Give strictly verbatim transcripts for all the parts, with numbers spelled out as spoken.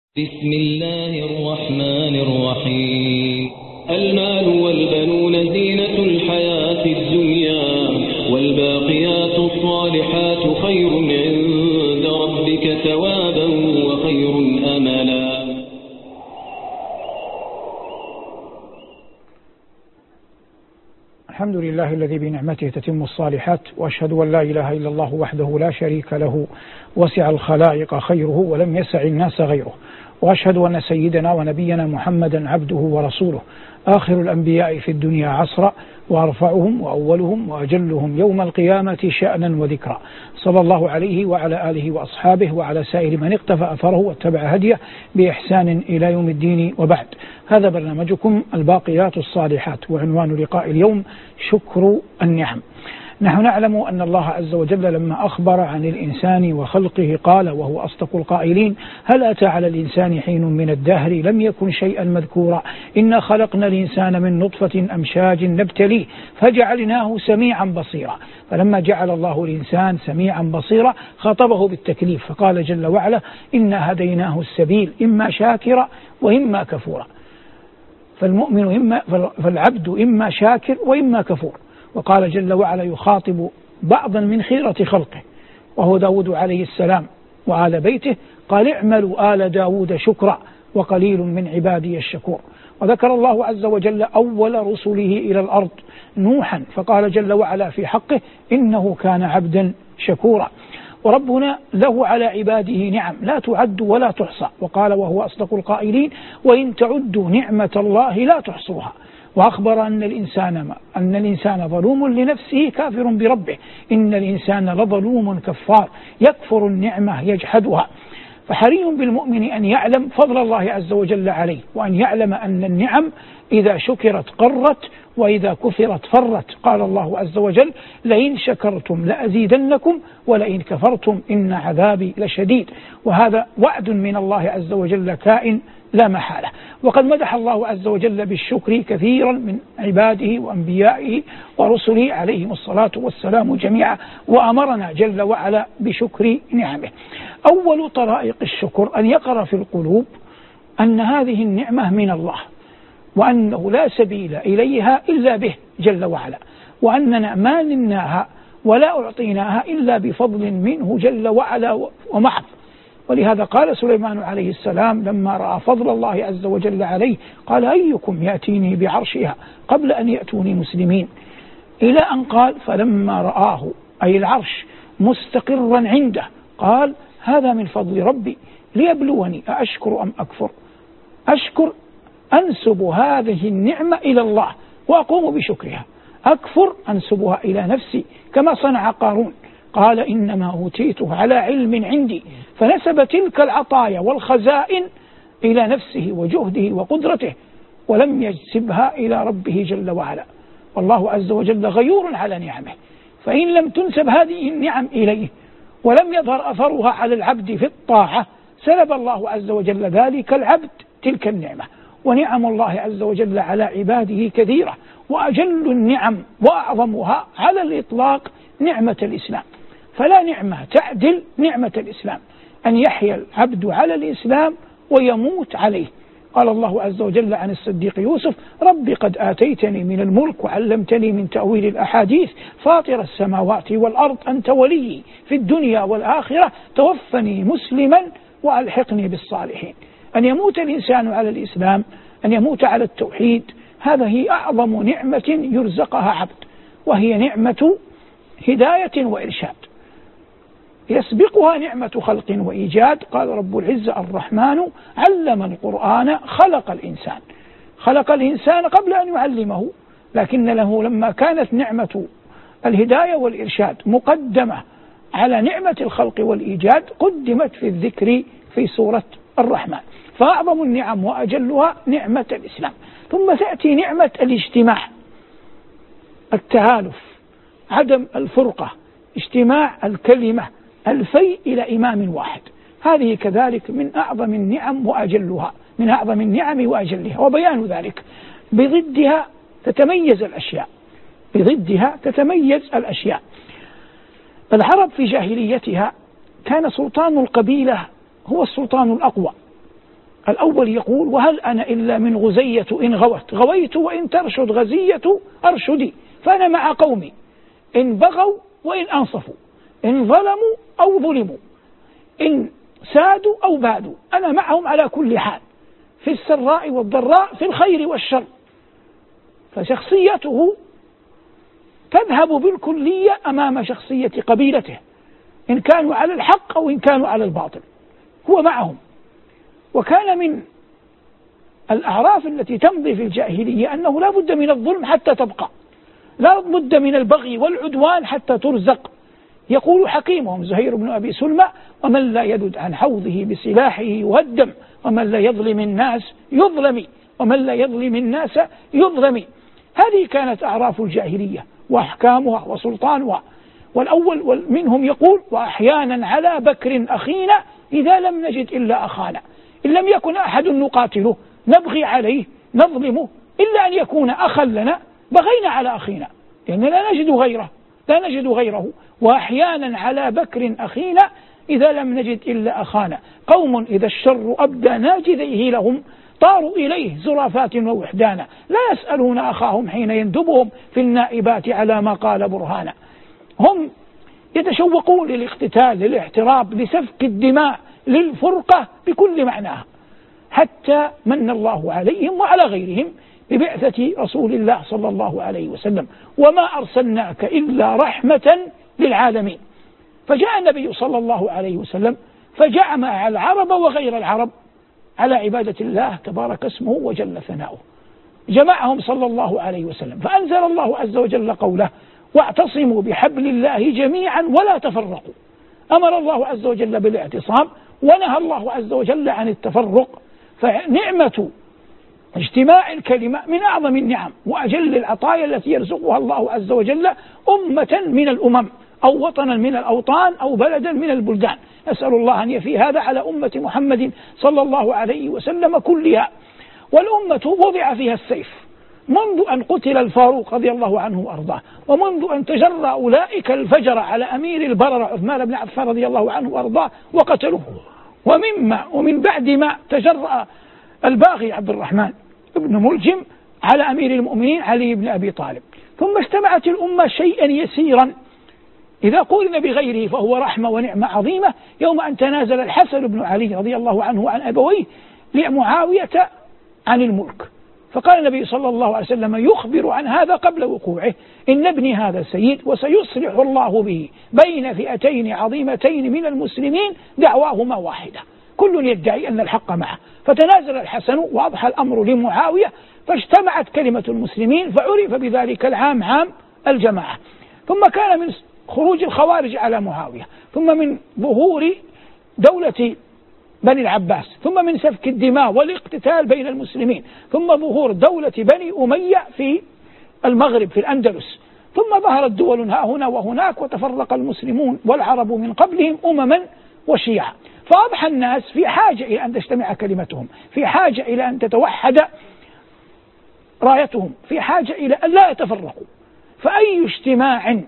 بسم الله الرحمن الرحيم. المال والبنون زينة الحياة الدنيا والباقيات الصالحات خير عند ربك ثوابا وخير أملا. الحمد لله الذي بنعمته تتم الصالحات، وأشهد أن لا إله إلا الله وحده لا شريك له وسع الخلائق خيره ولم يسع الناس غيره، وأشهد أن سيدنا ونبينا محمدا عبده ورسوله آخر الأنبياء في الدنيا عصرا وأرفعهم وأولهم وأجلهم يوم القيامة شأنا وذكرا، صلى الله عليه وعلى آله وأصحابه وعلى سائر من اقتفى أثره واتبع هديه بإحسان إلى يوم الدين. وبعد، هذا برنامجكم الباقيات الصالحات، وعنوان لقاء اليوم شكر النعم. نحن نعلم أن الله عز وجل لما أخبر عن الإنسان وخلقه قال وهو أصدق القائلين: هل أتى على الإنسان حين من الدهر لم يكن شيئا مذكورا إنا خلقنا الإنسان من نطفة أمشاج نبتليه فجعلناه سميعا بصيرا. فلما جعل الله الإنسان سميعا بصيرا خاطبه بالتكليف فقال جل وعلا: إنا هديناه السبيل إما شاكرا وإما كفورا. فالمؤمن إما فالعبد إما شاكر وإما كفور. وقال جل وعلا يخاطب بعضا من خيرة خلقه وهو داود عليه السلام وآل بيته، قال: اعملوا آل داود شكرا وقليل من عبادي الشكور. وذكر الله عز وجل أول رسله إلى الأرض نوحا، فقال جل وعلا في حقه: إنه كان عبدا شكورا. وربنا له على عباده نعم لا تعد ولا تحصى، وقال وهو أصدق القائلين: وإن تعدوا نعمة الله لا تحصوها. وأخبر أن الإنسان ما أن الإنسان ظلوم لنفسه كافر بربه، إن الإنسان لظلوم كفار يكفر النعمة يجحدها. فحري بالمؤمن أن يعلم فضل الله عز وجل عليه، وأن يعلم أن النعم إذا شكرت قرت وإذا كفرت فرت. قال الله عز وجل: لئن شكرتم لأزيدنكم ولئن كفرتم إن عذابي لشديد. وهذا وعد من الله عز وجل كائن لا محالة. وقد مدح الله عز وجل بالشكر كثيرا من عباده وأنبيائه ورسله عليهم الصلاة والسلام جميعا، وأمرنا جل وعلا بشكر نعمه. أول طرائق الشكر أن يقر في القلوب أن هذه النعمة من الله، وأنه لا سبيل إليها إلا به جل وعلا، وأننا ما نلناها ولا أعطيناها إلا بفضل منه جل وعلا ومحض. ولهذا قال سليمان عليه السلام لما رأى فضل الله عز وجل عليه قال: أيكم يأتيني بعرشها قبل أن يأتوني مسلمين، إلى أن قال: فلما رآه أي العرش مستقرا عنده قال: هذا من فضل ربي ليبلوني أأشكر أم أكفر. أشكر أنسب هذه النعمة إلى الله وأقوم بشكرها، أكفر أنسبها إلى نفسي كما صنع قارون، قال: إنما أوتيته على علم عندي، فنسب تلك العطايا والخزائن إلى نفسه وجهده وقدرته ولم يجسبها إلى ربه جل وعلا. والله عز وجل غيور على نعمه، فإن لم تنسب هذه النعم إليه ولم يظهر أثرها على العبد في الطاعة سلب الله عز وجل ذلك العبد تلك النعمة. ونعم الله عز وجل على عباده كثيرة، وأجل النعم وأعظمها على الإطلاق نعمة الإسلام، فلا نعمة تعدل نعمة الإسلام، أن يحيا العبد على الإسلام ويموت عليه. قال الله عز وجل عن الصديق يوسف: رب قد آتيتني من الملك وعلمتني من تأويل الأحاديث فاطر السماوات والأرض أنت ولي في الدنيا والآخرة توفني مسلما وألحقني بالصالحين. أن يموت الإنسان على الإسلام، أن يموت على التوحيد، هذه أعظم نعمة يرزقها عبد، وهي نعمة هداية وإرشاد. يسبقها نعمة خلق وإيجاد. قال رب العزة: الرحمن علم القرآن خلق الإنسان. خلق الإنسان قبل أن يعلمه، لكن له لما كانت نعمة الهداية والإرشاد مقدمة على نعمة الخلق والإيجاد قدمت في الذكر في سورة الرحمن. فأعظم النعم وأجلها نعمة الإسلام، ثم تأتي نعمة الاجتماع، التآلف، عدم الفرقة، اجتماع الكلمة، الفيء إلى إمام واحد. هذه كذلك من أعظم النعم وأجلها، من أعظم النعم وأجلها. وبيان ذلك بضدها تتميز الأشياء، بضدها تتميز الأشياء. العرب في جاهليتها كان سلطان القبيلة هو السلطان الأقوى، الأول يقول: وهل أنا إلا من غزية إن غوت غويت وإن ترشد غزية أرشدي، فأنا مع قومي إن بغوا وإن أنصفوا، إن ظلموا أو ظلموا، إن سادوا أو بادوا، أنا معهم على كل حال، في السراء والضراء، في الخير والشر. فشخصيته تذهب بالكلية أمام شخصية قبيلته، إن كانوا على الحق أو إن كانوا على الباطل، هو معهم. وكان من الأعراف التي تمضي في الجاهلية أنه لا بد من الظلم حتى تبقى، لا بد من البغي والعدوان حتى ترزق. يقول حكيمهم زهير بن أبي سلمى: ومن لا يدد عن حوضه بسلاحه يهدم، ومن لا يظلم الناس يظلم، ومن لا يظلم الناس يظلم. هذه كانت أعراف الجاهلية وأحكامها وسلطانها. والأول منهم يقول: وأحيانا على بكر أخينا إذا لم نجد إلا أخانا، إن لم يكن أحد نقاتله نبغي عليه نظلمه، إلا أن يكون أخا لنا بغينا على أخينا، لأننا لا نجد غيره لا نجد غيره. وأحيانا على بكر أخينا إذا لم نجد إلا أخانا، قوم إذا الشر أبدى ناجذيه لهم طاروا إليه زرافات ووحدانا، لا يسألون أخاهم حين يندبهم في النائبات على ما قال برهانا. هم يتشوقون للاقتتال، للاحتراب، لسفك الدماء، للفرقة بكل معناها، حتى من الله عليهم وعلى غيرهم ببعثة رسول الله صلى الله عليه وسلم: وما أرسلناك إلا رحمة للعالمين. فجاء النبي صلى الله عليه وسلم فجمع العرب وغير العرب على عبادة الله تبارك اسمه وجل ثناؤه، جمعهم صلى الله عليه وسلم. فأنزل الله عز وجل قوله: واعتصموا بحبل الله جميعا ولا تفرقوا. أمر الله عز وجل بالاعتصام، ونهى الله عز وجل عن التفرق. فنعمة اجتماع الكلمة من أعظم النعم وأجل العطايا التي يرزقها الله عز وجل أمة من الأمم، أو وطنا من الأوطان، أو بلدا من البلدان. أسأل الله أن يفي هذا على أمة محمد صلى الله عليه وسلم كلها. والأمة وضع فيها السيف منذ أن قتل الفاروق رضي الله عنه وأرضاه، ومنذ أن تجرى أولئك الفجر على أمير البررة عثمان بن عفان رضي الله عنه وأرضاه وقتلوه، ومما ومن بعد ما تجرأ الباغي عبد الرحمن بن ملجم على أمير المؤمنين علي بن أبي طالب. ثم اجتمعت الأمة شيئا يسيرا إذا قولنا بغيره فهو رحمة ونعمة عظيمة، يوم أن تنازل الحسن بن علي رضي الله عنه وعن أبويه لمعاوية عن الملك، فقال النبي صلى الله عليه وسلم يخبر عن هذا قبل وقوعه: إن ابني هذا سيد وسيصلح الله به بين فئتين عظيمتين من المسلمين دعواهما واحدة، كل يدعي أن الحق معه. فتنازل الحسن وأضحى الأمر لمعاوية، فاجتمعت كلمة المسلمين، فعرف بذلك العام عام الجماعة. ثم كان من خروج الخوارج على معاوية، ثم من ظهور دولة بني العباس، ثم من سفك الدماء والاقتتال بين المسلمين، ثم ظهور دولة بني أمية في المغرب في الأندلس، ثم ظهرت دول ها هنا وهناك، وتفرق المسلمون والعرب من قبلهم أمما وشيعا. فأضحى الناس في حاجة إلى أن تجتمع كلمتهم، في حاجة إلى أن تتوحد رايتهم، في حاجة إلى أن لا يتفرقوا. فأي اجتماع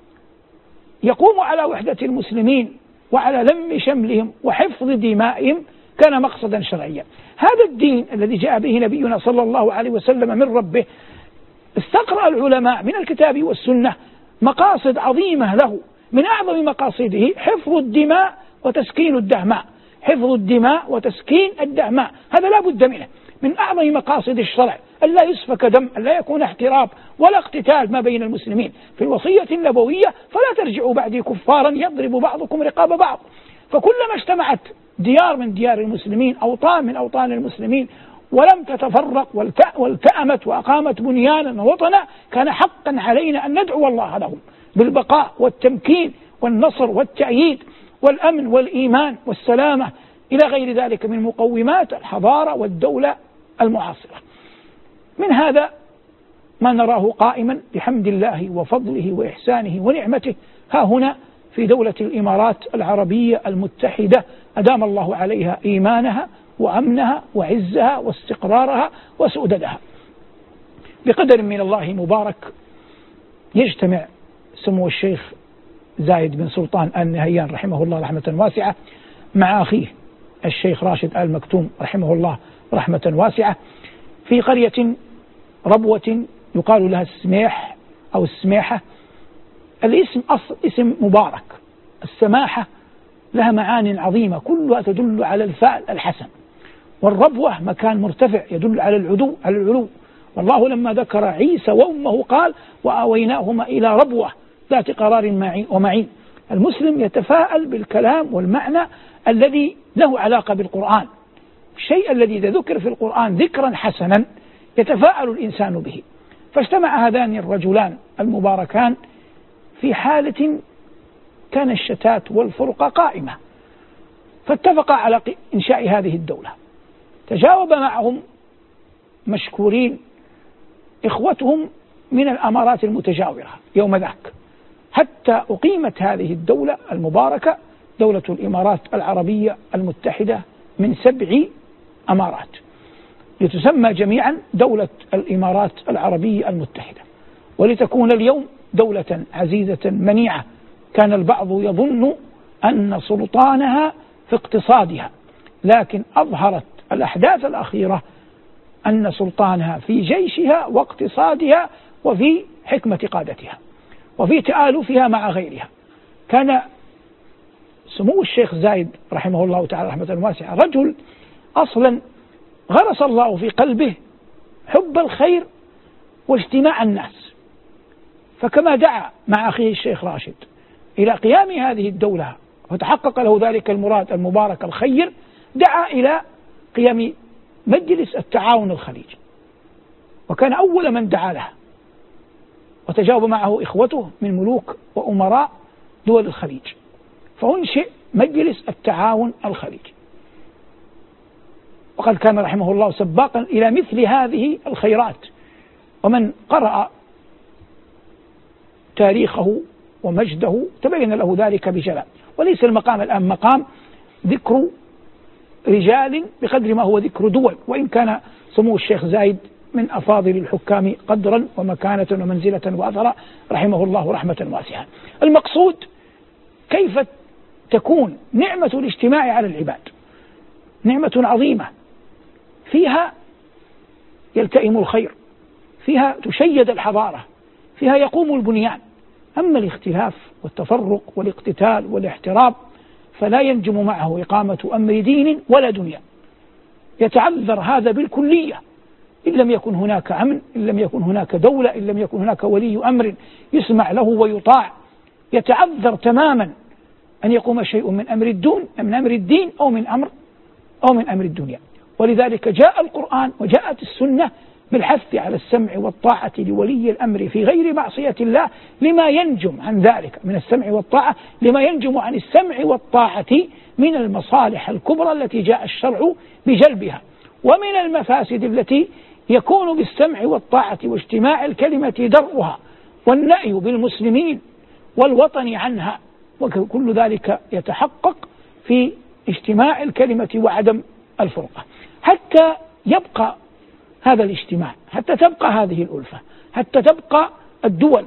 يقوم على وحدة المسلمين وعلى لم شملهم وحفظ دمائهم كان مقصدا شرعيا. هذا الدين الذي جاء به نبينا صلى الله عليه وسلم من ربه استقرأ العلماء من الكتاب والسنة مقاصد عظيمة له، من أعظم مقاصده حفظ الدماء وتسكين الدهماء. حفظ الدماء وتسكين الدهماء هذا لا بد منه، من أعظم مقاصد الشرع، أن لا يسفك دم، أن لا يكون احتراب ولا اقتتال ما بين المسلمين. في الوصية النبوية: فلا ترجعوا بعدي كفارا يضرب بعضكم رقاب بعض. فكلما اجتمعت ديار من ديار المسلمين، أوطان من أوطان المسلمين، ولم تتفرق والتأمت وأقامت بنيانا ووطنا، كان حقا علينا أن ندعو الله لهم بالبقاء والتمكين والنصر والتأييد والأمن والإيمان والسلامة إلى غير ذلك من مقومات الحضارة والدولة المعاصرة. من هذا ما نراه قائما بحمد الله وفضله وإحسانه ونعمته ها هنا في دولة الإمارات العربية المتحدة، أدام الله عليها إيمانها وأمنها وعزها واستقرارها وسؤددها. بقدر من الله مبارك يجتمع سمو الشيخ زايد بن سلطان آل نهيان رحمه الله رحمة واسعة مع أخيه الشيخ راشد آل مكتوم رحمه الله رحمة واسعة في قرية ربوة يقال لها السميح أو السميحة. الاسم أصل اسم مبارك. السماحة لها معان عظيمة كلها تدل على الفعل الحسن، والربوة مكان مرتفع يدل على العدو على العلو. والله لما ذكر عيسى وأمه قال وآويناهما إلى ربوة ذات قرار ومعين. المسلم يتفاءل بالكلام والمعنى الذي له علاقة بالقرآن، الشيء الذي ذكر في القرآن ذكرا حسنا يتفاءل الإنسان به. فاجتمع هذان الرجلان المباركان في حالة كان الشتات والفرقة قائمة، فاتفقا على إنشاء هذه الدولة. تجاوب معهم مشكورين إخوتهم من الأمارات المتجاورة يوم ذاك، حتى أقيمت هذه الدولة المباركة دولة الإمارات العربية المتحدة من سبع أمارات، لتسمى جميعا دولة الإمارات العربية المتحدة، ولتكون اليوم دولة عزيزة منيعة. كان البعض يظن أن سلطانها في اقتصادها، لكن أظهرت الأحداث الأخيرة أن سلطانها في جيشها واقتصادها وفي حكمة قادتها وفي تآلفها مع غيرها. كان سمو الشيخ زايد رحمه الله تعالى رحمة واسعة رجل أصلا غرس الله في قلبه حب الخير واجتماع الناس، فكما دعا مع أخيه الشيخ راشد إلى قيام هذه الدولة وتحقق له ذلك المراد المبارك الخير، دعا إلى قيام مجلس التعاون الخليجي، وكان أول من دعا له، وتجاوب معه إخوته من ملوك وأمراء دول الخليج، فأنشئ مجلس التعاون الخليجي. وقد كان رحمه الله سباقا إلى مثل هذه الخيرات، ومن قرأ تاريخه ومجده تبين له ذلك بجلاء. وليس المقام الآن مقام ذكر رجال بقدر ما هو ذكر دول، وإن كان سمو الشيخ زايد من أفاضل الحكام قدرا ومكانة ومنزلة وأثرا رحمه الله رحمة واسعة. المقصود كيف تكون نعمة الاجتماع على العباد، نعمة عظيمة فيها يلتئم الخير، فيها تشيد الحضارة، فيها يقوم البنيان. أما الاختلاف والتفرق والاقتتال والاحتراب فلا ينجم معه إقامة أمر دين ولا دنيا. يتعذر هذا بالكلية إن لم يكن هناك أمن، إن لم يكن هناك دولة، إن لم يكن هناك ولي أمر يسمع له ويطاع. يتعذر تماما أن يقوم شيء من أمر الدين من أمر الدين أو من أمر أو من أمر الدنيا. ولذلك جاء القرآن وجاءت السنة بالحث على السمع والطاعة لولي الأمر في غير معصية الله، لما ينجم عن ذلك من السمع والطاعة، لما ينجم عن السمع والطاعة من المصالح الكبرى التي جاء الشرع بجلبها، ومن المفاسد التي يكون بالسمع والطاعة واجتماع الكلمة درءها والنأي بالمسلمين والوطن عنها، وكل ذلك يتحقق في اجتماع الكلمة وعدم الفرقة. حتى يبقى هذا الاجتماع، حتى تبقى هذه الألفة، حتى تبقى الدول،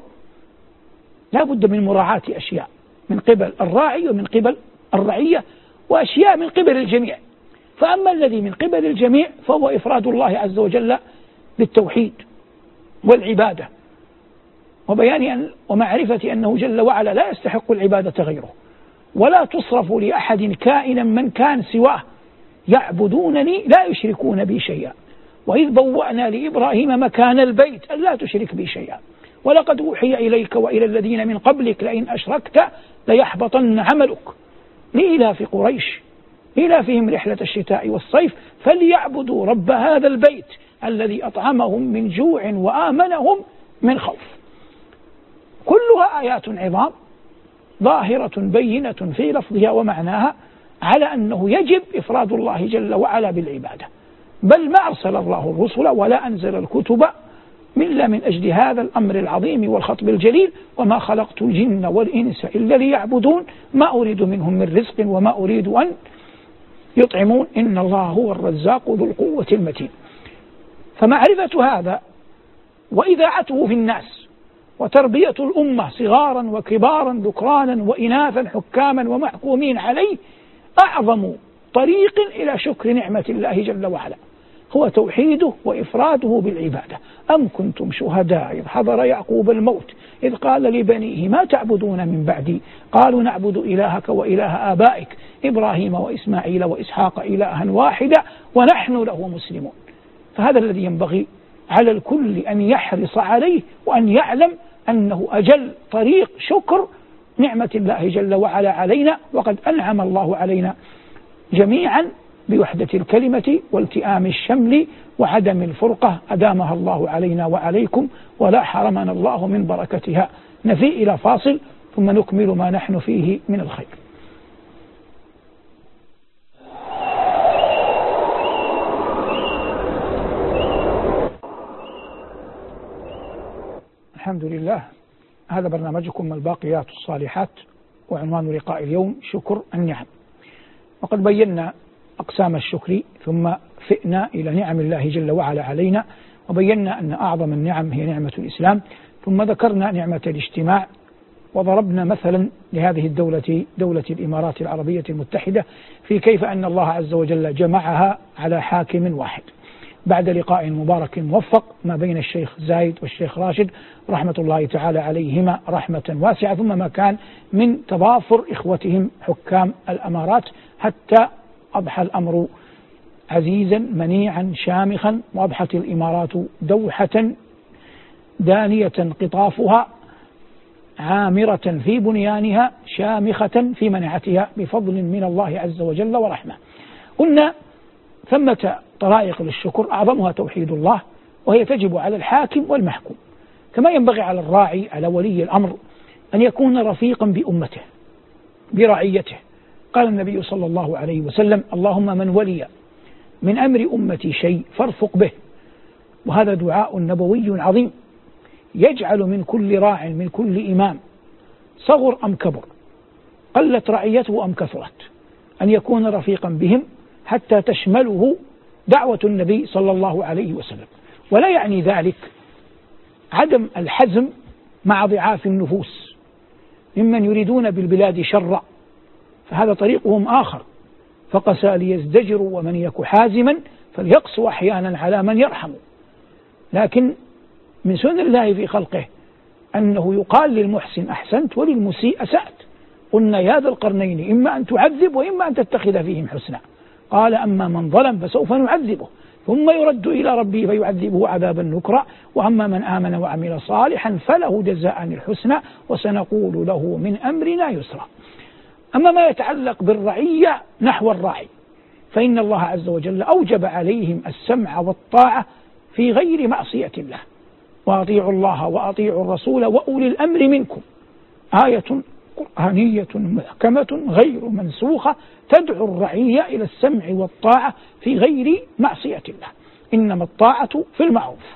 لا بد من مراعاة أشياء من قبل الراعي ومن قبل الرعية، وأشياء من قبل الجميع. فأما الذي من قبل الجميع فهو إفراد الله عز وجل بالتوحيد والعبادة، وبيان أن ومعرفة أنه جل وعلا لا يستحق العبادة غيره، ولا تصرف لأحد كائنا من كان سواه، يعبدونني لا يشركون بي شيئا، وإذ بوأنا لإبراهيم مكان البيت ألا تشرك بي شيئا، ولقد أوحي إليك وإلى الذين من قبلك لئن أشركت ليحبطن عملك. لإلاف قريش إلافهم رحلة الشتاء والصيف فليعبدوا رب هذا البيت الذي أطعمهم من جوع وآمنهم من خوف. كلها آيات عظام ظاهرة بينة في لفظها ومعناها على أنه يجب إفراد الله جل وعلا بالعبادة، بل ما أرسل الله الرسل ولا أنزل الكتب إلا من أجل هذا الأمر العظيم والخطب الجليل: وما خلقت الجن والإنس إلا ليعبدون ما أريد منهم من رزق وما أريد أن يطعمون إن الله هو الرزاق ذو القوة المتين. فمعرفة هذا وإذاعته في الناس وتربية الأمة صغارا وكبارا ذكرانا وإناثا حكاما ومحكومين عليه أعظم طريق إلى شكر نعمة الله جل وعلا، هو توحيده وإفراده بالعبادة. أم كنتم شهداء إذ حضر يعقوب الموت إذ قال لبنيه ما تعبدون من بعدي قالوا نعبد إلهك وإله آبائك إبراهيم وإسماعيل وإسحاق إلها واحدا ونحن له مسلمون. فهذا الذي ينبغي على الكل أن يحرص عليه، وأن يعلم أنه أجل طريق شكر نعمة الله جل وعلا علينا. وقد أنعم الله علينا جميعا بوحدة الكلمة والتئام الشمل وعدم الفرقة، أدامها الله علينا وعليكم ولا حرمنا الله من بركتها. نفي إلى فاصل ثم نكمل ما نحن فيه من الخير. الحمد لله، هذا برنامجكم الباقيات الصالحات، وعنوان لقاء اليوم شكر النعم. وقد بينا أقسام الشكر ثم فئنا إلى نعم الله جل وعلا علينا، وبينا أن أعظم النعم هي نعمة الإسلام، ثم ذكرنا نعمة الاجتماع، وضربنا مثلا لهذه الدولة دولة الإمارات العربية المتحدة في كيف أن الله عز وجل جمعها على حاكم واحد بعد لقاء مبارك موفق ما بين الشيخ زايد والشيخ راشد رحمة الله تعالى عليهما رحمة واسعة، ثم ما كان من تضافر إخوتهم حكام الأمارات حتى أضحى الأمر عزيزا منيعا شامخا، وأضحت الإمارات دوحة دانية قطافها عامرة في بنيانها شامخة في منعتها بفضل من الله عز وجل ورحمة. قلنا ثمة طرائق للشكر أعظمها توحيد الله، وهي تجب على الحاكم والمحكوم، كما ينبغي على الراعي على ولي الأمر أن يكون رفيقا بأمته برعيته. قال النبي صلى الله عليه وسلم اللهم من ولي من أمر أمتي شيء فارفق به. وهذا دعاء نبوي عظيم يجعل من كل راع من كل إمام صغر أم كبر قلت رعيته أم كثرت أن يكون رفيقا بهم حتى تشمله دعوة النبي صلى الله عليه وسلم. ولا يعني ذلك عدم الحزم مع ضعاف النفوس ممن يريدون بالبلاد شرا، فهذا طريقهم آخر، فقسى ليزدجروا ومن يك حازما فليقسوا أحيانا على من يرحم. لكن من سنن الله في خلقه أنه يقال للمحسن أحسنت وللمسيء أسأت. قلنا يا ذا القرنين إما أن تعذب وإما أن تتخذ فيهم حسنا. قال أما من ظلم فسوف نعذبه ثم يرد إلى ربه فيعذبه عذابا نكرا، وأما من آمن وعمل صالحا فله جزاء الحسنى وسنقول له من أمرنا يسرا. أما ما يتعلق بالرعية نحو الراعي فإن الله عز وجل أوجب عليهم السمع والطاعة في غير معصية الله، وأطيعوا الله وأطيعوا الرسول وأولي الأمر منكم، آية قرآنية محكمة غير منسوخة تدعو الرعية إلى السمع والطاعة في غير معصية الله. إنما الطاعة في المعروف.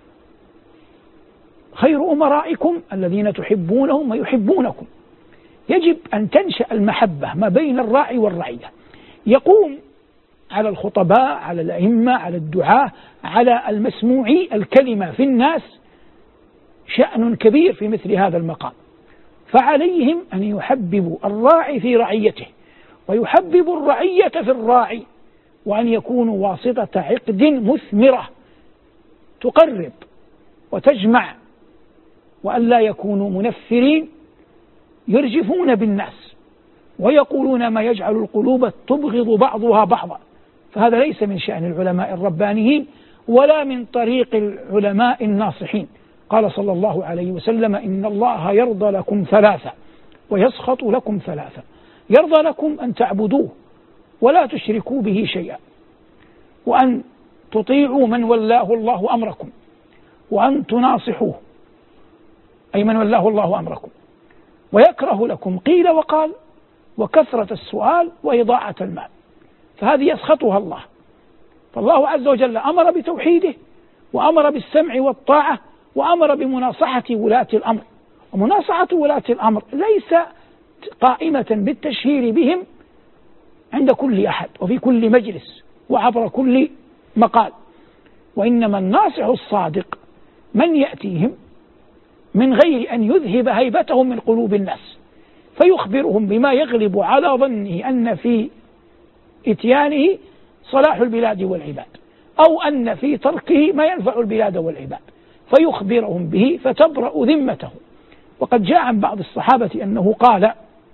خير أمرائكم الذين تحبونهم ويحبونكم. يجب أن تنشأ المحبة ما بين الراعي والرعية، يقوم على الخطباء على الأئمة على الدعاة على المسموعي الكلمة في الناس شأن كبير في مثل هذا المقام، فعليهم أن يحببوا الراعي في رعيته ويحببوا الرعية في الراعي، وأن يكونوا واسطة عقد مثمرة تقرب وتجمع، وأن لا يكونوا منفرين يرجفون بالناس ويقولون ما يجعل القلوب تبغض بعضها بعضا. فهذا ليس من شأن العلماء الربانيين ولا من طريق العلماء الناصحين. قال صلى الله عليه وسلم إن الله يرضى لكم ثلاثة ويسخط لكم ثلاثة. يرضى لكم أن تعبدوه ولا تشركوا به شيئا، وأن تطيعوا من ولاه الله أمركم، وأن تناصحوه أي من ولاه الله أمركم. ويكره لكم قيل وقال وكثرة السؤال وإضاعة المال، فهذه يسخطها الله. فالله عز وجل أمر بتوحيده وأمر بالسمع والطاعة وأمر بمناصحة ولاة الأمر. ومناصحة ولاة الأمر ليس قائمة بالتشهير بهم عند كل أحد وفي كل مجلس وعبر كل مقال، وإنما الناصح الصادق من يأتيهم من غير أن يذهب هيبتهم من قلوب الناس، فيخبرهم بما يغلب على ظنه أن في إتيانه صلاح البلاد والعباد، أو أن في تركه ما ينفع البلاد والعباد، فيخبرهم به فتبرأ ذمته. وقد جاء عن بعض الصحابة أنه قال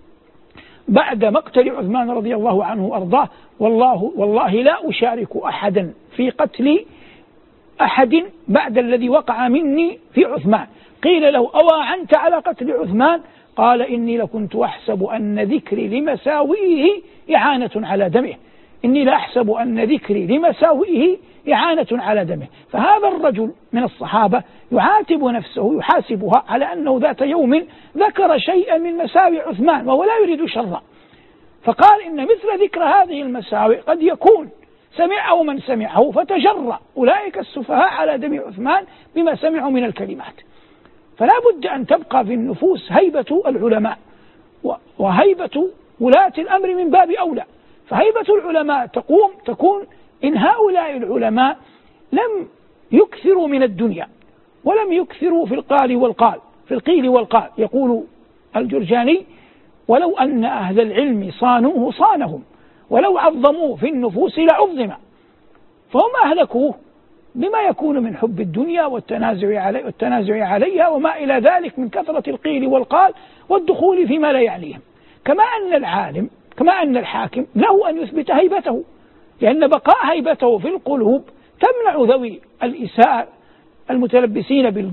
بعد مقتل عثمان رضي الله عنه وأرضاه: والله, والله لا أشارك أحدا في قتل أحد بعد الذي وقع مني في عثمان. قيل له: أواعنت على قتل عثمان؟ قال: إني لكنت أحسب أن ذكري لمساوئه إعانة على دمه إني لأحسب أن ذكري لمساوئه إعانة على دمه. فهذا الرجل من الصحابة يعاتب نفسه، يحاسبها على أنه ذات يوم ذكر شيئا من مساوئ عثمان وهو لا يريد شرا، فقال إن مثل ذكر هذه المساوئ قد يكون سمعه من سمعه فتجرأ أولئك السفهاء على دم عثمان بما سمعوا من الكلمات. فلا بد أن تبقى في النفوس هيبة العلماء وهيبة ولاة الأمر من باب أولى. فهيبة العلماء تقوم تكون إن هؤلاء العلماء لم يكثروا من الدنيا ولم يكثروا في القال والقال في القيل والقال. يقول الجرجاني: ولو أن أهل العلم صانوه صانهم، ولو عظموه في النفوس لعظم. فهم أهلكوه بما يكون من حب الدنيا والتنازع علي والتنازع عليها وما إلى ذلك من كثرة القيل والقال والدخول فيما لا يعنيهم. كما أن العالم كما أن الحاكم له أن يثبت هيبته، لأن بقاء هيبته في القلوب تمنع ذوي الإساءة المتلبسين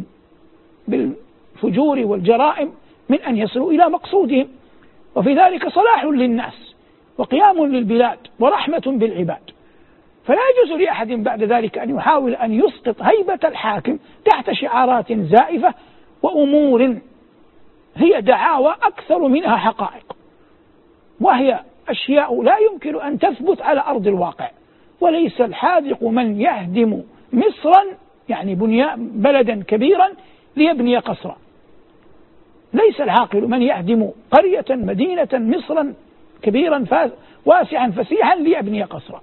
بالفجور والجرائم من أن يصلوا إلى مقصودهم. وفي ذلك صلاح للناس وقيام للبلاد ورحمة بالعباد. فلا يجوز لأحد بعد ذلك أن يحاول أن يسقط هيبة الحاكم تحت شعارات زائفة وأمور هي دعاوى أكثر منها حقائق، وهي أشياء لا يمكن أن تثبت على أرض الواقع. وليس الحاذق من يهدم مصرا يعني بنيان بلدا كبيرا ليبني قصرا. ليس العاقل من يهدم قرية مدينة مصرا كبيرا واسعا فسيحا ليبني قصرا.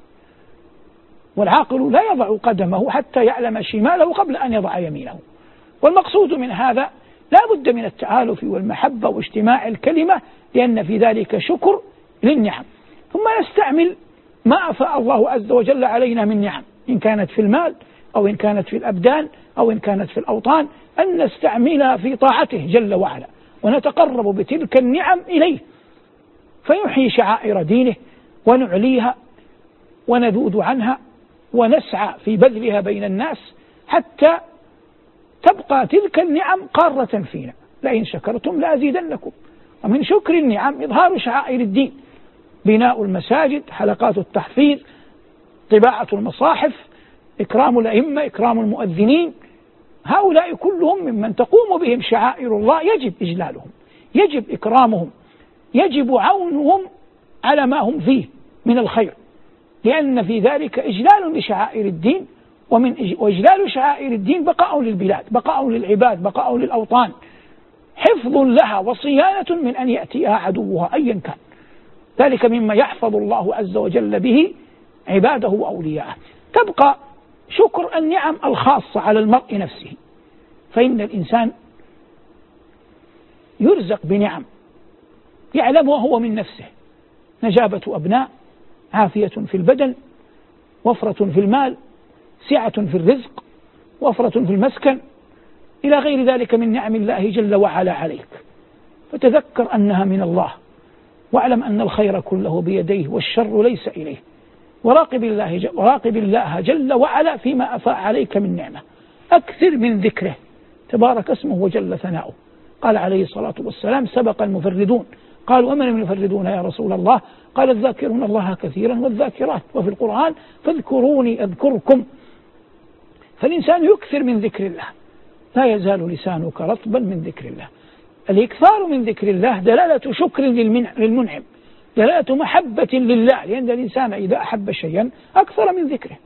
والعاقل لا يضع قدمه حتى يعلم شماله قبل أن يضع يمينه. والمقصود من هذا لا بد من التآلف والمحبة واجتماع الكلمة، لأن في ذلك شكر للنعم. ثم نستعمل ما أفاء الله عز وجل علينا من نعم، إن كانت في المال أو إن كانت في الأبدان أو إن كانت في الأوطان، أن نستعملها في طاعته جل وعلا ونتقرب بتلك النعم إليه، فيحيي شعائر دينه ونعليها ونذود عنها ونسعى في بذلها بين الناس حتى تبقى تلك النعم قارة فينا. لئن شكرتم لأزيدنكم. ومن شكر النعم إظهار شعائر الدين، بناء المساجد، حلقات التحفيظ، طباعة المصاحف، إكرام الأئمة، إكرام المؤذنين. هؤلاء كلهم ممن تقوم بهم شعائر الله، يجب إجلالهم، يجب إكرامهم، يجب عونهم على ما هم فيه من الخير، لأن في ذلك إجلال لشعائر الدين. ومن وإجلال شعائر الدين بقاء للبلاد، بقاء للعباد، بقاء للأوطان، حفظ لها وصيانة من أن يأتيها عدوها أيا كان. ذلك مما يحفظ الله عز وجل به عباده وأولياءه. تبقى شكر النعم الخاصة على المرء نفسه، فإن الإنسان يرزق بنعم يعلمها هو من نفسه: نجابة أبناء، عافية في البدن، وفرة في المال، سعة في الرزق، وفرة في المسكن، إلى غير ذلك من نعم الله جل وعلا عليك. فتذكر أنها من الله، واعلم أن الخير كله بيديه والشر ليس إليه. وراقب الله جل, وراقب الله جل وعلا فيما أفاء عليك من نعمة. أكثر من ذكره تبارك اسمه وجل ثناؤه. قال عليه الصلاة والسلام: سبق المفردون. قالوا: ومن المفردون يا رسول الله؟ قال: الذاكرون الله كثيرا والذاكرات، وفي القرآن: فاذكروني أذكركم. فالإنسان يكثر من ذكر الله، لا يزال لسانك رطبا من ذكر الله. الإكثار من ذكر الله دلالة شكر للمنعم، دلالة محبة لله، لأن الإنسان إذا أحب شيئا أكثر من ذكره.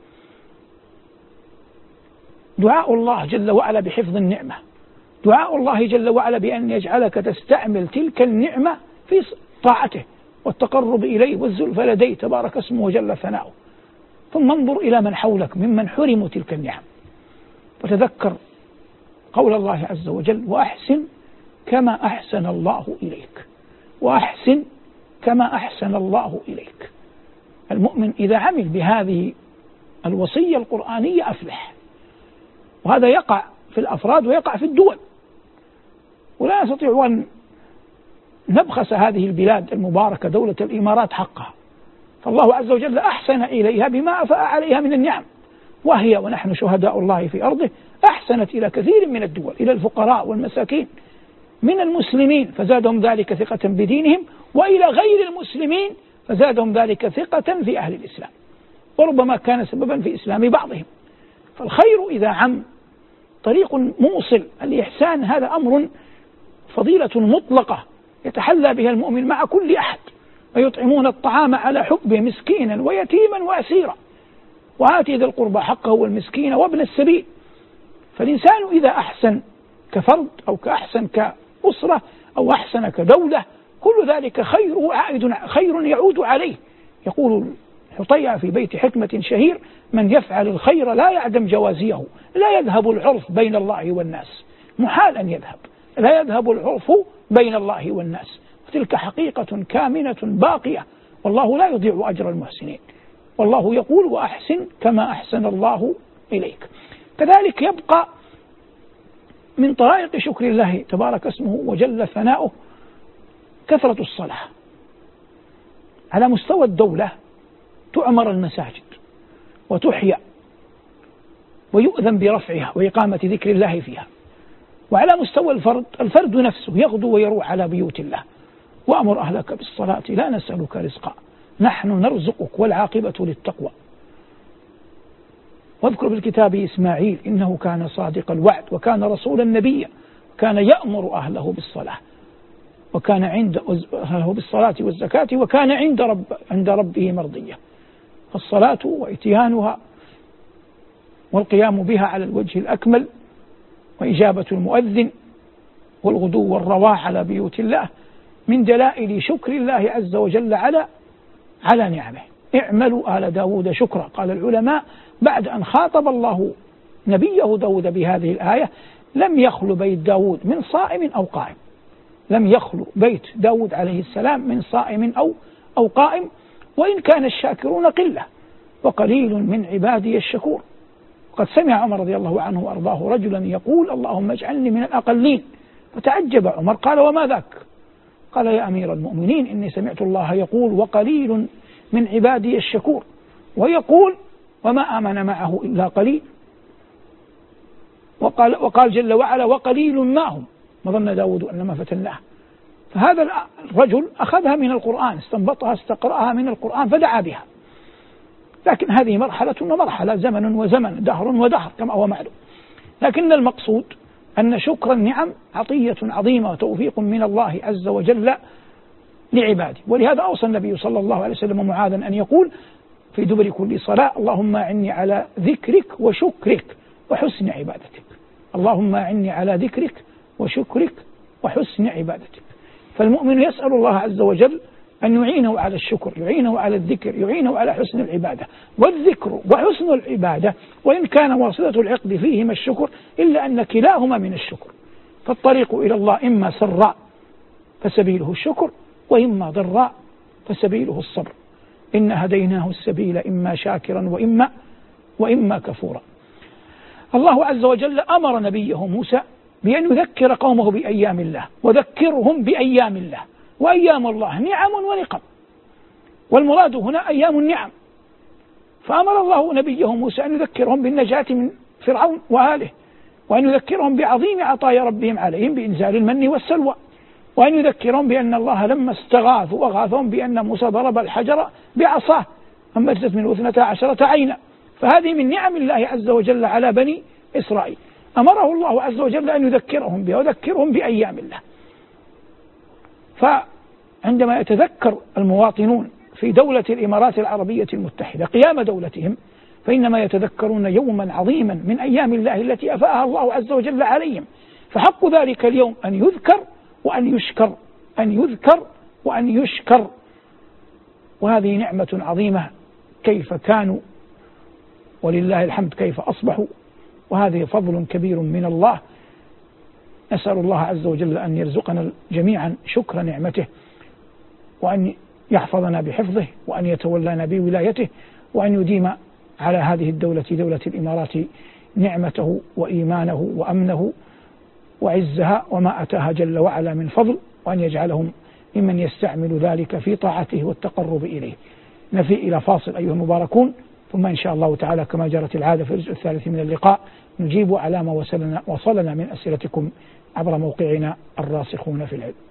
دعاء الله جل وعلا بحفظ النعمة، دعاء الله جل وعلا بأن يجعلك تستعمل تلك النعمة في طاعته والتقرب إليه والزلفى لديه تبارك اسمه وجل ثناؤه. ثم انظر إلى من حولك ممن حرموا تلك النعم، وتذكر قول الله عز وجل: وأحسن كما أحسن الله إليك، وأحسن كما أحسن الله إليك. المؤمن إذا عمل بهذه الوصية القرآنية أفلح. وهذا يقع في الأفراد ويقع في الدول، ولا نستطيع أن نبخس هذه البلاد المباركة دولة الإمارات حقها، فالله عز وجل أحسن إليها بما أفاء عليها من النعم، وهي ونحن شهداء الله في أرضه أحسنت إلى كثير من الدول، إلى الفقراء والمساكين من المسلمين فزادهم ذلك ثقة بدينهم، وإلى غير المسلمين فزادهم ذلك ثقة في أهل الإسلام، وربما كان سببا في إسلام بعضهم. فالخير إذا عم طريق موصل الإحسان، هذا أمر فضيلة مطلقة يتحلى بها المؤمن مع كل أحد، ويطعمون الطعام على حبه مسكينا ويتيما وأسيرا وآتي ذي القربى حقه والمسكين وابن السبيل. فالإنسان إذا أحسن كفرد أو كأحسن كأسرة أو أحسن كدولة، كل ذلك خير عائد، خير يعود عليه. يقول حطيئة في بيت حكمة شهير: من يفعل الخير لا يعدم جوازيه، لا يذهب العرف بين الله والناس، محال أن يذهب، لا يذهب العرف بين الله والناس. تلك حقيقة كامنة باقية، والله لا يضيع أجر المحسنين، والله يقول: وأحسن كما أحسن الله إليك. كذلك يبقى من طرائق شكر الله تبارك اسمه وجل ثناؤه كثرة الصلاة. على مستوى الدولة تعمر المساجد وتحيا ويؤذن برفعها وإقامة ذكر الله فيها. وعلى مستوى الفرد، الفرد نفسه يغدو ويروح على بيوت الله. وأمر أهلك بالصلاة لا نسألك رزقا نحن نرزقك والعاقبة للتقوى. واذكر بالكتاب إسماعيل إنه كان صادق الوعد وكان رسولا نبيا، كان يأمر أهله بالصلاة وكان عند أهله بالصلاة والزكاة وكان عند رب عند ربه مرضيا. فالصلاة وإتيانها والقيام بها على الوجه الأكمل وإجابة المؤذن والغدو والرواح على بيوت الله من دلائل شكر الله عز وجل على على نعمه. اعملوا آل داود شكرا. قال العلماء بعد أن خاطب الله نبيه داود بهذه الآية لم يخلو بيت داود من صائم أو قائم، لم يخلو بيت داود عليه السلام من صائم أو أو قائم، وإن كان الشاكرون قلة وقليل من عبادي الشكور. وقد سمع عمر رضي الله عنه وأرضاه رجلا يقول: اللهم اجعلني من الأقلين. فتعجب عمر قال: وما ذاك؟ قال: يا أمير المؤمنين إني سمعت الله يقول: وقليل من عبادي الشكور، ويقول: وما آمن معه إلا قليل. وقال, وقال جل وعلا: وقليل ما هم. وظن داود أنما فتناه. فهذا الرجل أخذها من القرآن، استنبطها استقرأها من القرآن فدعا بها. لكن هذه مرحلة ومرحلة، زمن وزمن، دهر ودهر كما هو معلوم. لكن المقصود أن شكر النعم عطية عظيمة وتوفيق من الله عز وجل لعباده. ولهذا أوصى النبي صلى الله عليه وسلم معاذا أن يقول في دبر كل صلاة: اللهم أعني على ذكرك وشكرك وحسن عبادتك. اللهم أعني على ذكرك وشكرك وحسن عبادتك. فالمؤمن يسأل الله عز وجل أن يعينه على الشكر، يعينه على الذكر، يعينه على حسن العبادة. والذكر وحسن العبادة وإن كان واصلة العقد فيهما الشكر، إلا أن كلاهما من الشكر. فالطريق إلى الله إما سراء فسبيله الشكر، وإما ضراء فسبيله الصبر. إن هديناه السبيل إما شاكرا وإما وإما كفورا. الله عز وجل أمر نبيه موسى بأن يذكر قومه بأيام الله، وذكرهم بأيام الله. وأيام الله نعم ونقم، والمراد هنا أيام النعم. فأمر الله نبيه موسى أن يذكرهم بالنجاة من فرعون وآله، وأن يذكرهم بعظيم عطايا ربهم عليهم بإنزال المن والسلوى، وأن يذكرهم بأن الله لما استغاثوا وغاثهم بأن موسى ضرب الحجر بعصاه فانبجست منه اثنتا عشرة عينا. فهذه من نعم الله عز وجل على بني إسرائيل. أمره الله عز وجل أن يذكرهم بها ويذكرهم بأيام الله. فعندما يتذكر المواطنون في دولة الإمارات العربية المتحدة قيام دولتهم، فإنما يتذكرون يوما عظيما من أيام الله التي أفاءها الله عز وجل عليهم. فحق ذلك اليوم أن يذكر وأن يشكر، أن يذكر وأن يشكر. وهذه نعمة عظيمة، كيف كانوا ولله الحمد كيف أصبحوا، وهذه فضل كبير من الله. نسأل الله عز وجل أن يرزقنا جميعا شكر نعمته، وأن يحفظنا بحفظه، وأن يتولانا بولايته، وأن يديم على هذه الدولة دولة الإمارات نعمته وإيمانه وأمنه وعزها وما أتاها جل وعلا من فضل، وأن يجعلهم ممن يستعمل ذلك في طاعته والتقرب إليه. نفي إلى فاصل أيها المباركون، ثم إن شاء الله تعالى كما جرت العادة في الجزء الثالث من اللقاء نجيب على ما وصلنا, وصلنا من أسئلتكم عبر موقعنا الراسخون في العلم.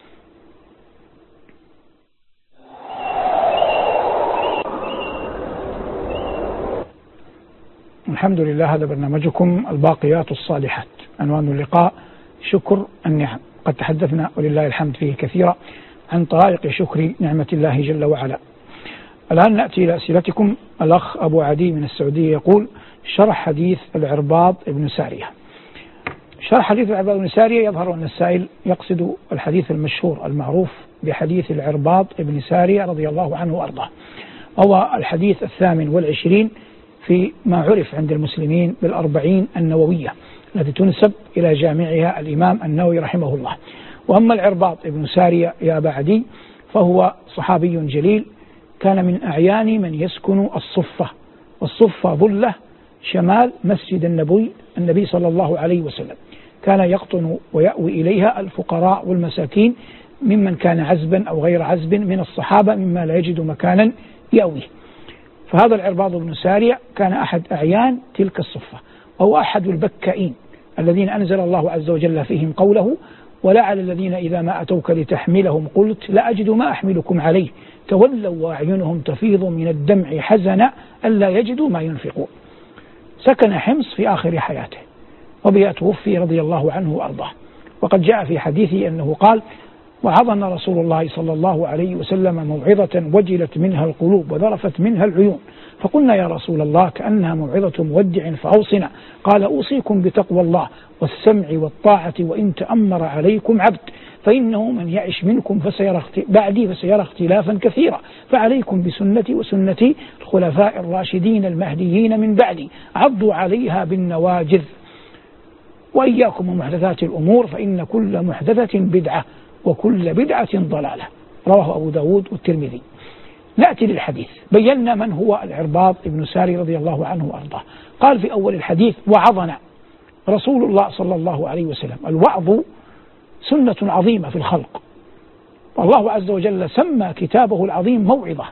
الحمد لله، هذا برنامجكم الباقيات الصالحات، عنوان اللقاء شكر النعم. قد تحدثنا ولله الحمد فيه كثيرا عن طرائق شكر نعمة الله جل وعلا. الآن نأتي إلى أسئلتكم. الأخ أبو عدي من السعودية يقول: شرح حديث العرباض ابن سارية. شرح حديث العرباض ابن سارية يظهر أن السائل يقصد الحديث المشهور المعروف بحديث العرباض ابن سارية رضي الله عنه وأرضاه، هو الحديث الثامن والعشرين في ما عرف عند المسلمين بالأربعين النووية التي تنسب إلى جامعها الإمام النووي رحمه الله. وأما العرباض ابن سارية يا أبا عدي فهو صحابي جليل، كان من أعيان من يسكن الصفة، والصفة ظلة شمال مسجد النبي النبي صلى الله عليه وسلم، كان يقطن ويأوي إليها الفقراء والمساكين ممن كان عزبا أو غير عزب من الصحابة مما لا يجد مكانا يأويه. فهذا العرباض بن سارية كان أحد أعيان تلك الصفة، وهو أحد البكائين الذين أنزل الله عز وجل فيهم قوله: ولا على الذين إذا ما أتوك لتحملهم قلت لا أجد ما أحملكم عليه تولوا وأعينهم تفيض من الدمع حزنا ألا يجدوا ما ينفقون. سكن حمص في آخر حياته وبها توفي رضي الله عنه وأرضاه. وقد جاء في حديثه أنه قال: وعظنا رسول الله صلى الله عليه وسلم موعظة وجلت منها القلوب وذرفت منها العيون، فقلنا يا رسول الله كأنها موعظة مودع فأوصنا. قال: أوصيكم بتقوى الله والسمع والطاعة وإن تأمر عليكم عبد، فإنه من يعش منكم فسيرى بعدي فسيرى اختلافا كثيرا، فعليكم بسنتي وسنة الخلفاء الراشدين المهديين من بعدي، عضوا عليها بالنواجذ، وإياكم ومحدثات الأمور فإن كل محدثة بدعة وكل بدعة ضلالة. رواه أبو داود والترمذي. نأتي للحديث. بينا من هو العرباض ابن ساري رضي الله عنه وأرضاه. قال في أول الحديث: وعظنا رسول الله صلى الله عليه وسلم. الوعظ سنة عظيمة في الخلق، والله عز وجل سمى كتابه العظيم موعظة،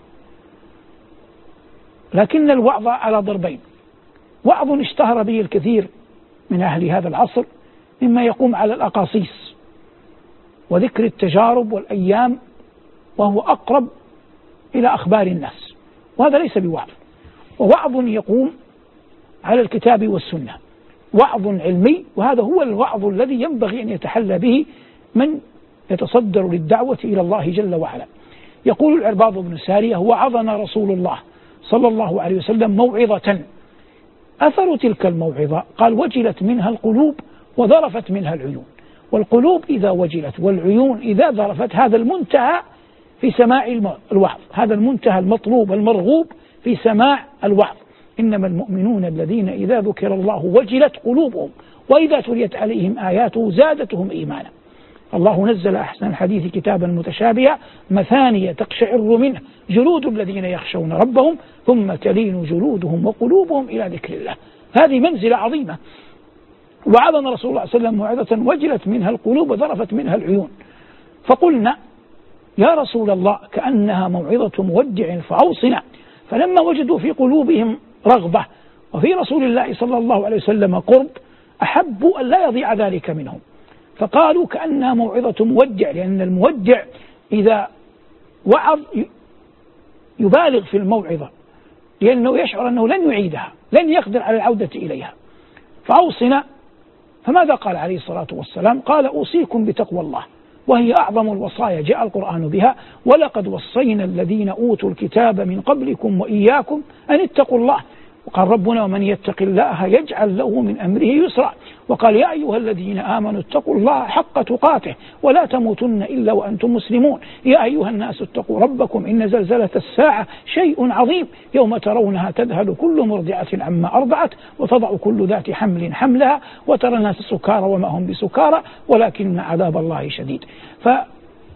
لكن الوعظ على ضربين: وعظ اشتهر به الكثير من أهل هذا العصر مما يقوم على الأقاصيص وذكر التجارب والأيام، وهو أقرب إلى أخبار الناس، وهذا ليس بوعظ. ووعظ يقوم على الكتاب والسنة، وعظ علمي، وهذا هو الوعظ الذي ينبغي أن يتحلى به من يتصدر للدعوة إلى الله جل وعلا. يقول العرباض بن سارية: وعظنا رسول الله صلى الله عليه وسلم موعظة. أثر تلك الموعظة قال: وجلت منها القلوب وذرفت منها العيون. والقلوب إذا وجلت والعيون إذا ذرفت، هذا المنتهى في سماع الوعظ، هذا المنتهى المطلوب المرغوب في سماع الوعظ. إنما المؤمنون الذين إذا ذكر الله وجلت قلوبهم وإذا تليت عليهم آياته زادتهم إيمانا. الله نزل أحسن الحديث كتابا متشابها مثانية تقشعر منه جلود الذين يخشون ربهم ثم تلين جلودهم وقلوبهم إلى ذكر الله. هذه منزلة عظيمة. وعظنا رسول الله صلى الله عليه وسلم موعظة وجلت منها القلوب وذرفت منها العيون، فقلنا يا رسول الله كأنها موعظة مودع فأوصنا. فلما وجدوا في قلوبهم رغبة وفي رسول الله صلى الله عليه وسلم قرب، أحبوا أن لا يضيع ذلك منهم، فقالوا كأنها موعظة مودع، لأن المودع إذا وعظ يبالغ في الموعظة لأنه يشعر أنه لن يعيدها، لن يقدر على العودة إليها. فأوصنا. فماذا قال عليه الصلاة والسلام؟ قال: أوصيكم بتقوى الله، وهي أعظم الوصايا جاء القرآن بها، ولقد وصينا الذين أوتوا الكتاب من قبلكم وإياكم أن اتقوا الله. وقال ربنا: ومن يتق الله يجعل له من أمره يسرا. وقال: يا أيها الذين آمنوا اتقوا الله حق تقاته ولا تموتن إلا وأنتم مسلمون. يا أيها الناس اتقوا ربكم إن زلزلة الساعة شيء عظيم يوم ترونها تذهل كل مرضعة عما أرضعت وتضع كل ذات حمل حملها وترى الناس سكارى وما هم بسكارى ولكن عذاب الله شديد.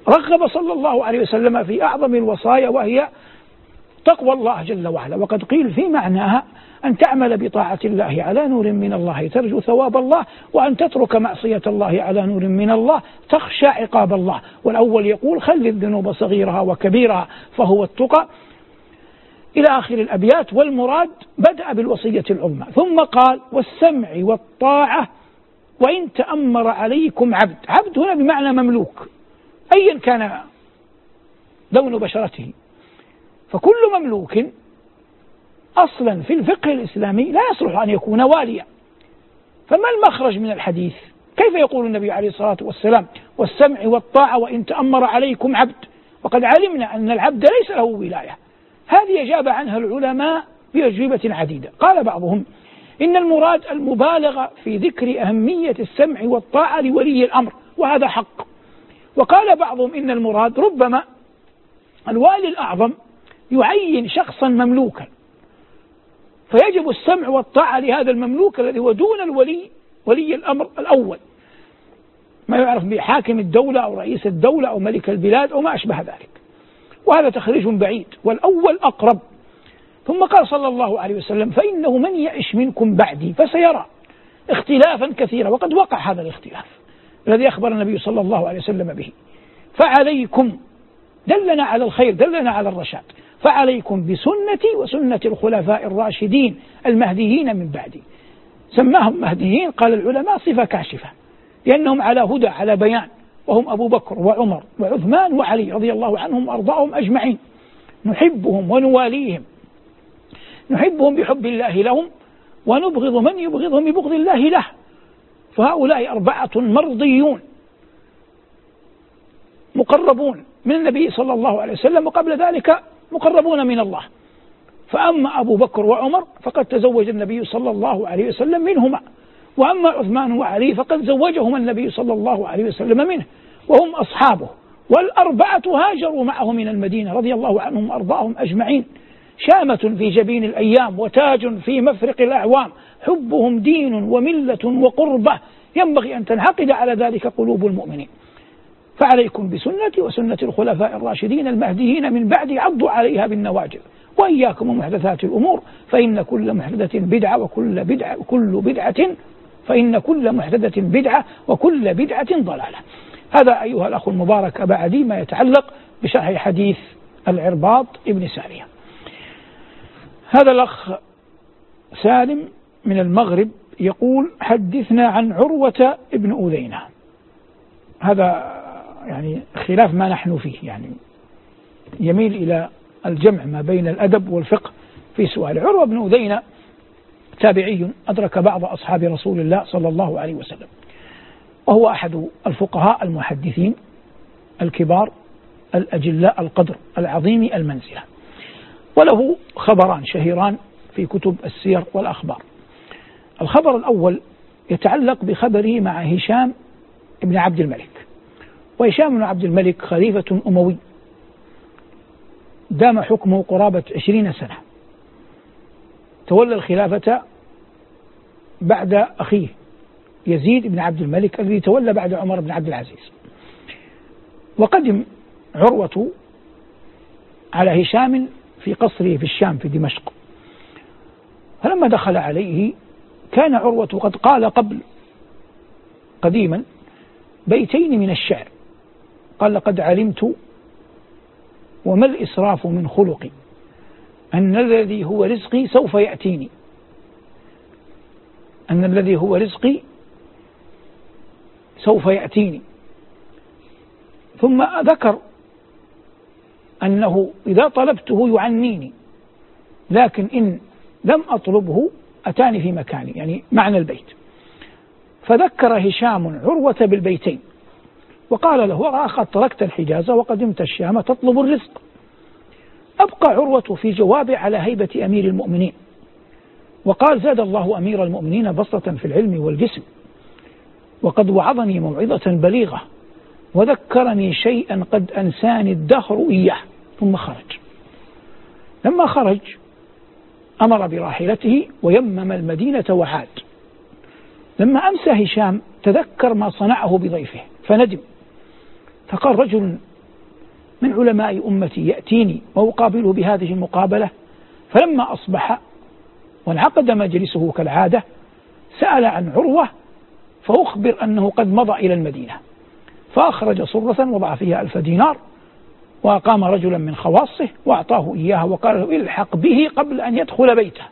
رغب صلى الله عليه وسلم في أعظم الوصايا وهي تقوى الله جل وعلا، وقد قيل في معناها أن تعمل بطاعة الله على نور من الله ترجو ثواب الله، وأن تترك معصية الله على نور من الله تخشى عقاب الله. والأول يقول خل الذنوب صغيرها وكبيرها فهو التقى إلى آخر الأبيات. والمراد بدأ بالوصية العظمى ثم قال والسمع والطاعة وإن تأمر عليكم عبد. عبد هنا بمعنى مملوك أيا كان لون بشرته، فكل مملوك أصلا في الفقه الإسلامي لا يصلح أن يكون واليا. فما المخرج من الحديث؟ كيف يقول النبي عليه الصلاة والسلام والسمع والطاعة وإن تأمر عليكم عبد، وقد علمنا أن العبد ليس له ولاية؟ هذه أجاب عنها العلماء بأجوبة عديدة. قال بعضهم إن المراد المبالغة في ذكر أهمية السمع والطاعة لولي الأمر، وهذا حق. وقال بعضهم إن المراد ربما الوالي الأعظم يعين شخصا مملوكا، فيجب السمع والطاعة لهذا المملوك الذي هو دون الولي ولي الأمر الأول، ما يعرف بحاكم الدولة أو رئيس الدولة أو ملك البلاد أو ما أشبه ذلك. وهذا تخريج بعيد، والأول أقرب. ثم قال صلى الله عليه وسلم فإنه من يعش منكم بعدي فسيرى اختلافا كثيرا، وقد وقع هذا الاختلاف الذي أخبر النبي صلى الله عليه وسلم به. فعليكم، دلنا على الخير، دلنا على الرشاد، فعليكم بسنتي وسنة الخلفاء الراشدين المهديين من بعدي. سماهم مهديين قال العلماء صفة كاشفة، لأنهم على هدى على بيان، وهم أبو بكر وعمر وعثمان وعلي رضي الله عنهم وأرضاهم أجمعين. نحبهم ونواليهم، نحبهم بحب الله لهم، ونبغض من يبغضهم ببغض الله له. فهؤلاء أربعة مرضيون مقربون من النبي صلى الله عليه وسلم، وقبل ذلك مقربون من الله. فأما أبو بكر وعمر فقد تزوج النبي صلى الله عليه وسلم منهما، وأما عثمان وعلي فقد زوجهما النبي صلى الله عليه وسلم منه، وهم أصحابه. والأربعة هاجروا معه من المدينة رضي الله عنهم وأرضاهم أجمعين. شامة في جبين الأيام وتاج في مفرق الأعوام، حبهم دين وملة وقربة، ينبغي أن تنعقد على ذلك قلوب المؤمنين. فعليكم بسنتي وسنة الخلفاء الراشدين المهديين من بعد، عضوا عليها بالنواجذ، وإياكم ومحدثات الأمور فإن كل محدثة بدعة وكل بدعة وكل بدعة فإن كل محدثة بدعة وكل بدعة ضلالة. هذا أيها الأخ المبارك أبا عدي ما يتعلق بشرح حديث العرباض ابن سارية. هذا الأخ سالم من المغرب يقول حدثنا عن عروة ابن أذينة. هذا يعني خلاف ما نحن فيه، يعني يميل إلى الجمع ما بين الأدب والفقه في سؤال. عروة بن أذينة تابعي أدرك بعض أصحاب رسول الله صلى الله عليه وسلم، وهو أحد الفقهاء المحدثين الكبار الأجلاء القدر العظيم المنزلة، وله خبران شهيران في كتب السير والأخبار. الخبر الأول يتعلق بخبره مع هشام بن عبد الملك. وهشام بن عبد الملك خليفة أموي دام حكمه قرابة عشرين سنة، تولى الخلافة بعد أخيه يزيد بن عبد الملك الذي تولى بعد عمر بن عبد العزيز. وقدم عروة على هشام في قصره في الشام في دمشق، فلما دخل عليه كان عروة قد قال قبل قديما بيتين من الشعر، قال لقد علمت وما الإسراف من خلقي أن الذي هو رزقي سوف يأتيني، أن الذي هو رزقي سوف يأتيني. ثم ذكر أنه إذا طلبته يعنيني، لكن إن لم أطلبه أتاني في مكاني، يعني معنى البيت. فذكر هشام عروة بالبيتين وقال له قد تركت الحجاز وقدمت الشام تطلب الرزق. أبقى عروة في جوابه على هيبة أمير المؤمنين، وقال زاد الله أمير المؤمنين بسطة في العلم والجسم، وقد وعظني موعظة بليغة وذكرني شيئا قد أنساني الدهر إياه. ثم خرج. لما خرج أمر براحلته ويمم المدينة وعاد. لما أمسى هشام تذكر ما صنعه بضيفه فندم، فقال رجل من علماء أمتي يأتيني وأقابله بهذه المقابلة. فلما أصبح وانعقد مجلسه كالعادة سأل عن عروة، فأخبر أنه قد مضى إلى المدينة، فأخرج صرة وضع فيها ألف دينار وأقام رجلا من خواصه وأعطاه إياها وقال له الحق به قبل أن يدخل بيته.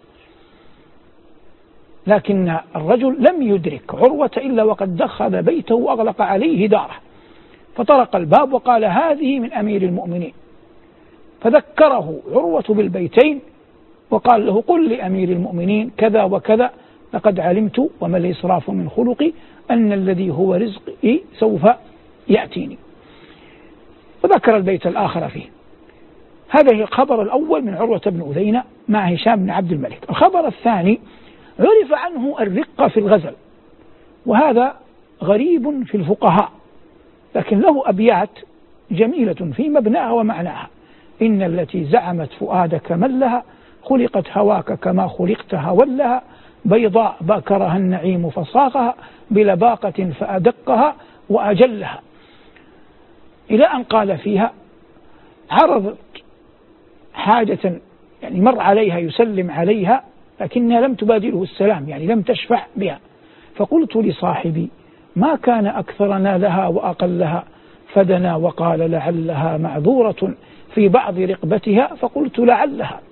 لكن الرجل لم يدرك عروة إلا وقد دخل بيته وأغلق عليه داره، فطرق الباب وقال هذه من أمير المؤمنين، فذكره عروة بالبيتين وقال له قل لأمير المؤمنين كذا وكذا، لقد علمت وما الإسراف من خلقي أن الذي هو رزقي سوف يأتيني. وذكر البيت الآخر فيه. هذا هي الخبر الأول من عروة بن أذينة مع هشام بن عبد الملك. الخبر الثاني عرف عنه الرقة في الغزل، وهذا غريب في الفقهاء، لكن له أبيات جميلة في مبناها ومعناها. إن التي زعمت فؤادك ملها خلقت هواك كما خلقت هولها بيضاء باكرها النعيم فصاغها بلباقة فأدقها وأجلها، إلى أن قال فيها عرضت حاجة، يعني مر عليها يسلم عليها لكنها لم تبادله السلام، يعني لم تشفع بها، فقلت لصاحبي ما كان أكثرنا لها وأقلها، فدنا وقال لعلها معذورة في بعض رقبتها، فقلت لعلها.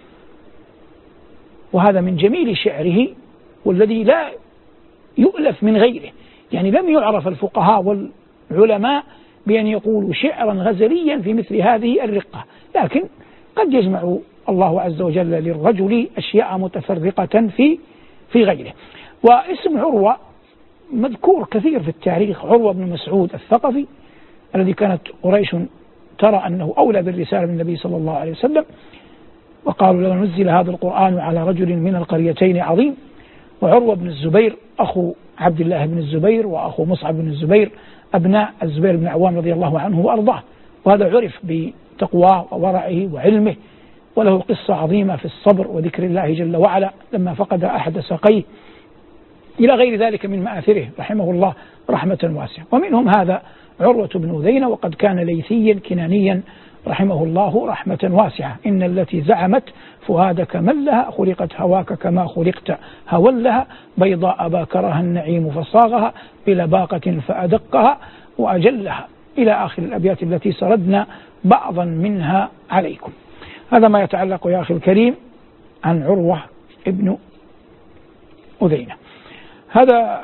وهذا من جميل شعره والذي لا يؤلف من غيره، يعني لم يعرف الفقهاء والعلماء بأن يقولوا شعرا غزليا في مثل هذه الرقة، لكن قد يجمع الله عز وجل للرجل أشياء متفرقة في في غيره. واسم عروة مذكور كثير في التاريخ، عروة بن مسعود الثقفي الذي كانت قريش ترى أنه أولى بالرسالة من النبي صلى الله عليه وسلم، وقالوا لو نزل هذا القرآن على رجل من القريتين عظيم. وعروة بن الزبير أخو عبد الله بن الزبير وأخو مصعب بن الزبير أبناء الزبير بن عوام رضي الله عنه وأرضاه، وهذا عرف بتقواه وورعه وعلمه، وله قصة عظيمة في الصبر وذكر الله جل وعلا لما فقد أحد ساقيه، إلى غير ذلك من مآثره رحمه الله رحمة واسعة. ومنهم هذا عروة بن أذينة، وقد كان ليثيا كنانيا رحمه الله رحمة واسعة. إن التي زعمت فؤادك ملها خلقت هواك كما خلقت هولها بيضاء باكرها النعيم فصاغها بلباقة فأدقها وأجلها، إلى آخر الأبيات التي سردنا بعضا منها عليكم. هذا ما يتعلق يا أخي الكريم عن عروة ابن أذينة. هذا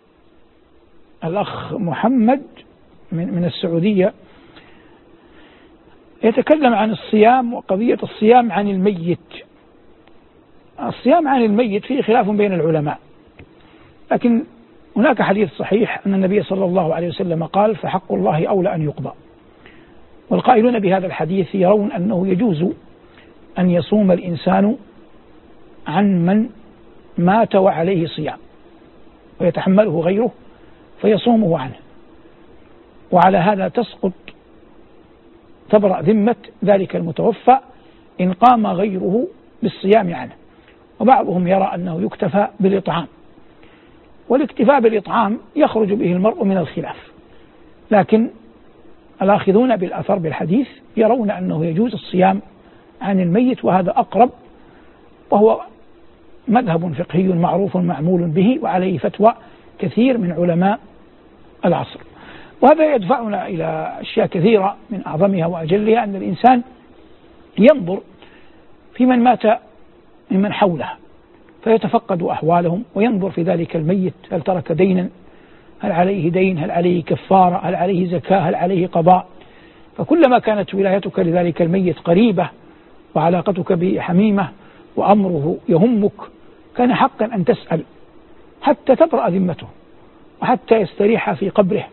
الأخ محمد من من السعودية يتكلم عن الصيام وقضية الصيام عن الميت. الصيام عن الميت فيه خلاف بين العلماء، لكن هناك حديث صحيح أن النبي صلى الله عليه وسلم قال فحق الله أولى أن يقضى، والقائلون بهذا الحديث يرون أنه يجوز أن يصوم الإنسان عن من مات وعليه صيام ويتحمله غيره فيصومه عنه، وعلى هذا تسقط تبرأ ذمة ذلك المتوفى إن قام غيره بالصيام عنه. وبعضهم يرى أنه يكتفى بالإطعام، والاكتفاء بالإطعام يخرج به المرء من الخلاف، لكن الآخذون بالأثر بالحديث يرون أنه يجوز الصيام عن الميت، وهذا أقرب، وهو مذهب فقهي معروف معمول به، وعليه فتوى كثير من علماء العصر. وهذا يدفعنا إلى أشياء كثيرة، من أعظمها وأجلها أن الإنسان ينظر في من مات ممن حوله فيتفقد أحوالهم، وينظر في ذلك الميت هل ترك دينا، هل عليه دين، هل عليه كفارة، هل عليه زكاة، هل عليه قضاء. فكلما كانت ولايتك لذلك الميت قريبة وعلاقتك به حميمة وأمره يهمك كان حقا أن تسأل حتى تبرأ ذمته وحتى يستريح في قبره.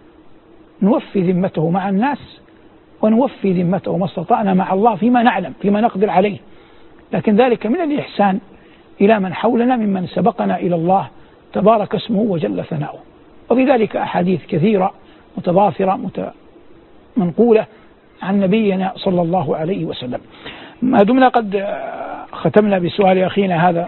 نوفي ذمته مع الناس ونوفي ذمته ما استطعنا مع الله فيما نعلم فيما نقدر عليه، لكن ذلك من الإحسان إلى من حولنا ممن سبقنا إلى الله تبارك اسمه وجل ثناؤه. وفي ذلك أحاديث كثيرة متضافرة منقولة عن نبينا صلى الله عليه وسلم. ما دمنا قد ختمنا بسؤال أخينا هذا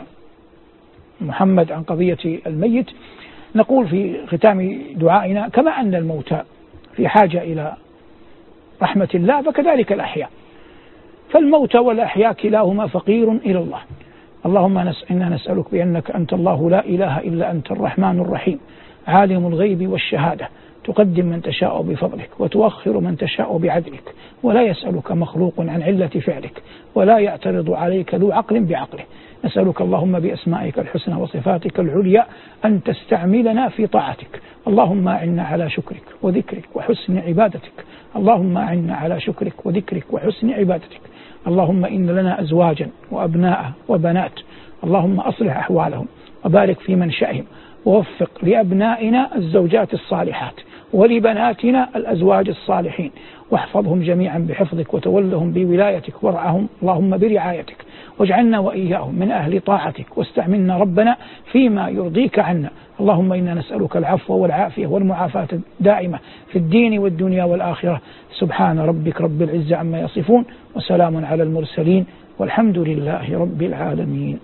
محمد عن قضية الميت، نقول في ختام دعائنا كما أن الموتى في حاجة إلى رحمة الله فكذلك الأحياء، فالموتى والأحياء كلاهما فقير إلى الله. اللهم إنا نسألك بأنك أنت الله لا إله إلا أنت الرحمن الرحيم عالم الغيب والشهادة، تقدم من تشاء بفضلك وتؤخر من تشاء بعدلك، ولا يسألك مخلوق عن علة فعلك، ولا يعترض عليك ذو عقل بعقله. نسألك اللهم بأسمائك الحسنى وصفاتك العليا أن تستعملنا في طاعتك. اللهم أعنا على شكرك وذكرك وحسن عبادتك. اللهم أعنا على شكرك وذكرك وحسن عبادتك. اللهم إن لنا أزواجا وأبناء وبنات، اللهم أصلح أحوالهم وبارك في منشأهم، ووفق لأبنائنا الزوجات الصالحات ولبناتنا الأزواج الصالحين، واحفظهم جميعا بحفظك وتولهم بولايتك وارعهم اللهم برعايتك، واجعلنا وإياهم من أهل طاعتك، واستعملنا ربنا فيما يرضيك عنا. اللهم إنا نسألك العفو والعافية والمعافاة الدائمة في الدين والدنيا والآخرة. سبحان ربك رب العزة عما يصفون، وسلام على المرسلين، والحمد لله رب العالمين.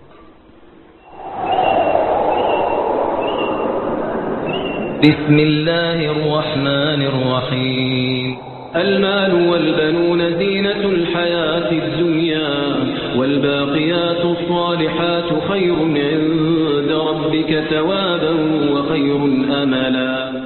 بسم الله الرحمن الرحيم. المال والبنون زينة الحياة الدنيا، والباقيات الصالحات خير عند ربك ثوابا وخير أملا.